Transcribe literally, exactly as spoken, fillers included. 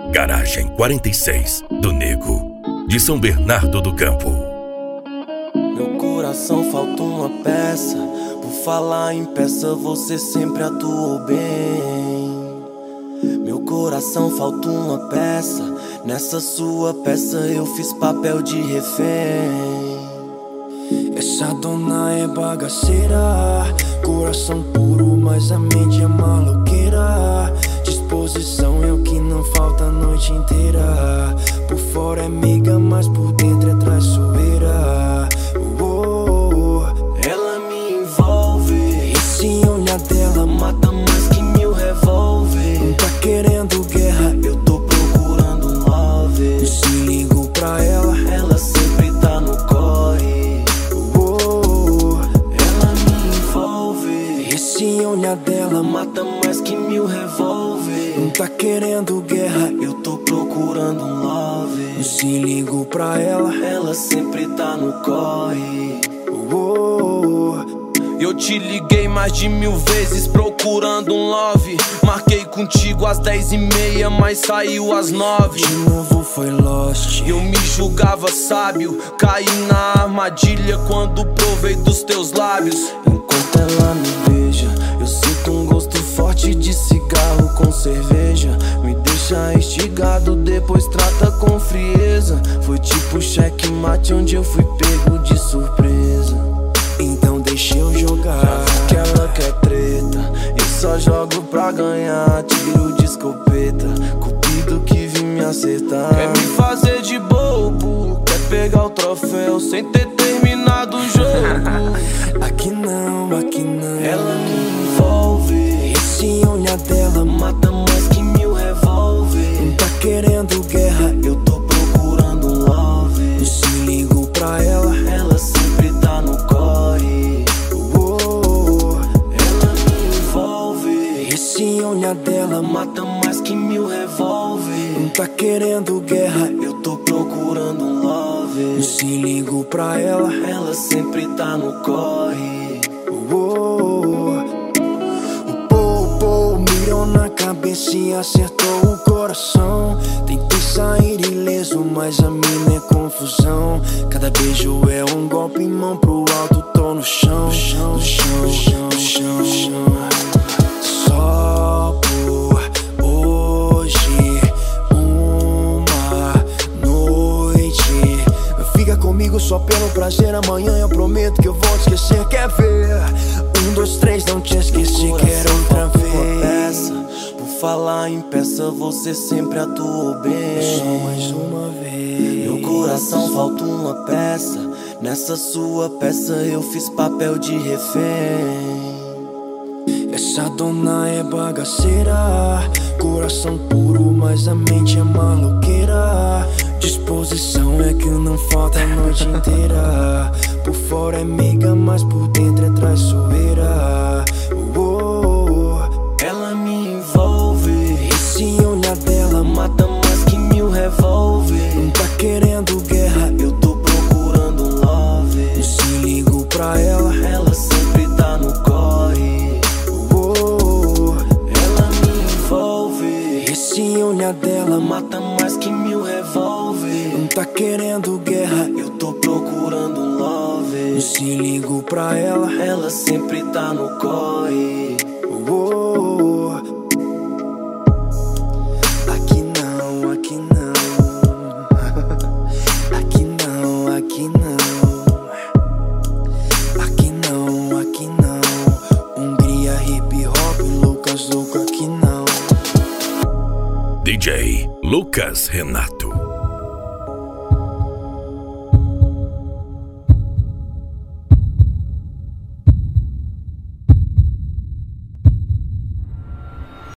Garagem quarenta e seis do Nego, de São Bernardo do Campo. Meu coração falta uma peça. Por falar em peça, você sempre atuou bem. Meu coração falta uma peça. Nessa sua peça eu fiz papel de refém. Essa dona é bagaceira, coração puro, mas a mente é maloqueira. Disposição é o que não falta a noite inteira. Por fora é meiga, mas por dentro é traiçoeira. Oh, oh, oh. Ela me envolve. Esse olhar dela mata mais que mil revólver. Não tá querendo guerra, eu tô procurando um love. Se ligo pra ela, ela sempre tá no corre. Esse olhar dela mata mais que mil revólver. Não tá querendo guerra, eu tô procurando um love. Se ligo pra ela, ela sempre tá no corre. oh, oh, oh. Eu te liguei mais de mil vezes procurando um love. Marquei contigo às dez e meia, mas saiu às nove. De novo foi lost. Eu me julgava sábio, caí na armadilha quando provei dos teus lábios. Enquanto ela me beija, eu sinto um gosto forte de cigarro com cerveja. Me deixa instigado, depois trata com frieza. Foi tipo checkmate onde eu fui pego de surpresa. Então deixa eu jogar, já vi que ela quer treta. Eu só jogo pra ganhar, tiro de escopeta. Cupido que vim me acertar. Quer me fazer de bobo, quer pegar o troféu sem ter terminado o jogo. Aqui não, aqui não. Ela me envolve. Esse olhar dela mata mais que mil revólver. Não tá querendo guerra, eu tô procurando um love. Se ligo pra ela, ela sempre tá no corre. oh, oh, oh. Ela me envolve. Esse olhar dela mata mais que mil revólver. Não tá querendo guerra, eu tô procurando um love. Se ligo pra ela, ela sempre tá no corre. oh, oh, oh. O pou, pou, mirou na cabeça e acertou o coração. Tentei sair ileso, mas a mina é confusão. Cada beijo é um golpe, mão pro alto, tô no chão, no chão, no chão, no chão, no chão, no chão. Só por hoje, uma noite. Fica comigo só pelo prazer, amanhã eu prometo que eu vou te esquecer. Quer ver? Um, dois, três, não te esqueci, quero outra vez. Por falar em peça, você sempre atuou bem. Só mais uma vez. Meu coração falta uma peça. Nessa sua peça eu fiz papel de refém. Essa dona é bagaceira, coração puro, mas a mente é maloqueira. Disposição é que não falta a noite inteira. Por fora é meiga, mas por dentro é traiçoeira. Oh, oh, oh. Ela me envolve. Esse olhar dela mata mais que mil revólver. Não tá querendo guerra, eu tô procurando um love. Se ligo pra ela, ela sempre tá no corre. oh, oh, oh. Ela me envolve. Esse olhar dela mata mais que mil revólver. Não tá querendo guerra, eu tô procurando um love. Se ligo pra ela, ela sempre tá no corre. oh, oh, oh. Aqui não, aqui não. Aqui não, aqui não. Aqui não, aqui não. Hungria, hip hop, Lucas, louco, aqui não. D J Lucas Renato.